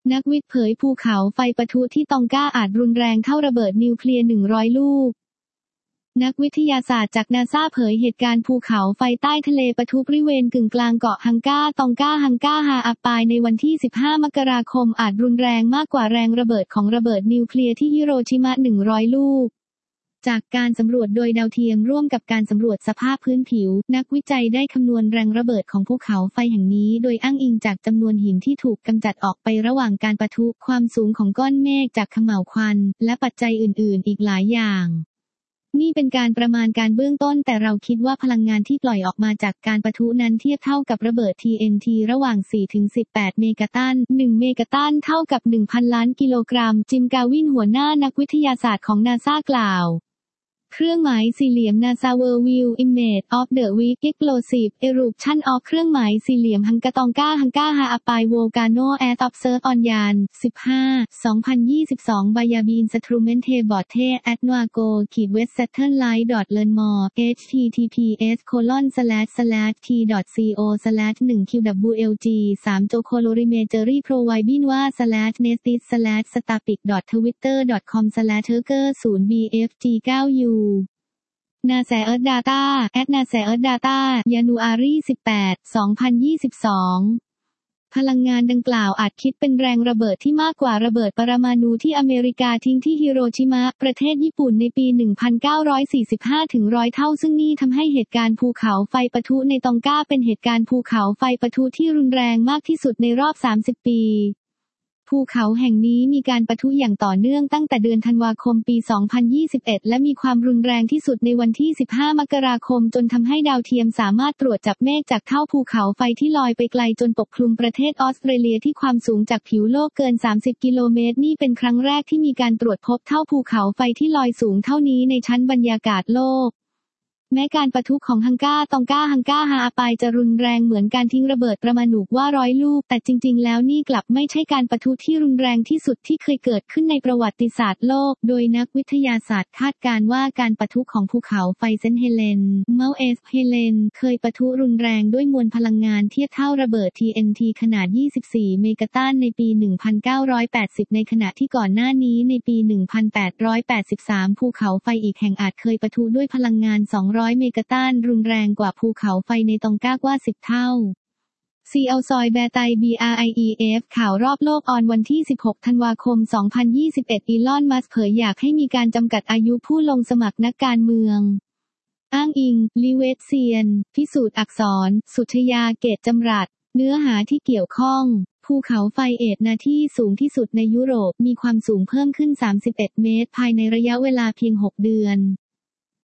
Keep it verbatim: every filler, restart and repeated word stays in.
นักวิทย์เผยภูเขาไฟปะทุที่ตองกาอาจรุนแรงเท่าระเบิดนิวเคลียร์หนึ่งร้อยลูกนักวิทยาศาสตร์จากนาซาเผยเหตุการณ์ภูเขาไฟใต้ทะเลปะทุบริเวณกึ่งกลางเกาะฮังกาตองกาฮังกาฮาอาปายในวันที่สิบห้ามกราคมอาจรุนแรงมากกว่าแรงระเบิดของระเบิดนิวเคลียร์ที่ฮิโรชิมะหนึ่งร้อยลูกจากการสำรวจโดยดาวเทียมร่วมกับการสำรวจสภาพพื้นผิวนักวิจัยได้คำนวณแรงระเบิดของภูเขาไฟแห่งนี้โดยอ้างอิงจากจำนวนหินที่ถูกกำจัดออกไประหว่างการปะทุความสูงของก้อนเมฆจากเขม่าวควันและปัจจัยอื่นๆอีกหลายอย่างนี่เป็นการประมาณการเบื้องต้นแต่เราคิดว่าพลังงานที่ปล่อยออกมาจากการปะทุนั้นเทียบเท่ากับระเบิด ที เอ็น ที ระหว่าง สี่ถึงสิบแปด เมกะตัน หนึ่ง เมกะตันเท่ากับ หนึ่งพัน ล้านกิโลกรัมจิมกาวินหัวหน้านักวิทยาศาสตร์ของนาซากล่าวเครื่องหมายสี่เหลี่ยม NASA World View Image of the Weak Explosive Eruption of เครื่องหมายสี่เหลี่ยมฮังกาตองกาฮังกาฮาอาปาย Volcano as Observed on ยาน สิบห้า สองพันยี่สิบสอง Via Instrumented at Nuago West Saturn Light Learn More เอช ที ที พี เอส โคลอน สแลช สแลช ที ดอท ซี โอ สแลช หนึ่ง คิว ดับเบิลยู แอล จี สาม Jocolorimetry Providing ว่า สแลช nested สแลช stapic ดอท ทวิตเตอร์ ดอท คอม สแลช เทอร์เกอร์ ศูนย์ บี เอฟ จี เก้า ยู NASA Earth Data แอท NASA Earth Data ยานูอารี สิบแปด สองพันยี่สิบสองพลังงานดังกล่าวอาจคิดเป็นแรงระเบิดที่มากกว่าระเบิดปรมาณูที่อเมริกาทิ้งที่ฮิโรชิมะประเทศญี่ปุ่นในปี หนึ่งพันเก้าร้อยสี่สิบห้า ถึง หนึ่งร้อย เท่าซึ่งนี่ทำให้เหตุการณ์ภูเขาไฟปะทุในตองกาเป็นเหตุการณ์ภูเขาไฟปะทุที่รุนแรงมากที่สุดในรอบ สามสิบ ปีภูเขาแห่งนี้มีการปะทุอย่างต่อเนื่องตั้งแต่เดือนธันวาคมปี สองพันยี่สิบเอ็ด และมีความรุนแรงที่สุดในวันที่ สิบห้า มกราคมจนทำให้ดาวเทียมสามารถตรวจจับเมฆจากเท่าภูเขาไฟที่ลอยไปไกลจนปกคลุมประเทศออสเตรเลียที่ความสูงจากผิวโลกเกิน สามสิบ กิโลเมตรนี่เป็นครั้งแรกที่มีการตรวจพบเท่าภูเขาไฟที่ลอยสูงเท่านี้ในชั้นบรรยากาศโลกแม้การปะทุของฮังกาตองกาฮังกาฮาอาปายจะรุนแรงเหมือนการทิ้งระเบิดประมาณูว่าร้อยลูกแต่จริงๆแล้วนี่กลับไม่ใช่การปะทุที่รุนแรงที่สุดที่เคยเกิดขึ้นในประวัติศาสตร์โลกโดยนักวิทยาศาสตร์คาดการณ์ว่าการปะทุของภูเขาไฟเซนต์เฮเลนเมาเอสเฮเลนเคยปะทุรุนแรงด้วยมวลพลังงานเทียบเท่าระเบิด ที เอ็น ที ขนาด ยี่สิบสี่ เมกะตันในปี หนึ่งพันเก้าร้อยแปดสิบ ในขณะที่ก่อนหน้านี้ในปี หนึ่งพันแปดร้อยแปดสิบสาม ภูเขาไฟอีกแห่งอาจเคยปะทุด้วยพลังงาน สองร้อย เมกะตันรุนแรงกว่าภูเขาไฟในตองกากว่าสิบเท่า ซี แอล ซอยแบร์ไต บี อาร์ ไอ อี เอฟ ข่าวรอบโลกออนวันที่ สิบหก ธันวาคม สองพันยี่สิบเอ็ด อีลอน มัสก์เผยอยากให้มีการจำกัดอายุผู้ลงสมัครนักการเมืองอ้างอิง ลิเวตเซียน พิสูจน์อักษร สุทยา เกตจำรัด เนื้อหาที่เกี่ยวข้องภูเขาไฟเอตนาที่สูงที่สุดในยุโรปมีความสูงเพิ่มขึ้น สามสิบเอ็ด เมตรภายในระยะเวลาเพียง หก เดือน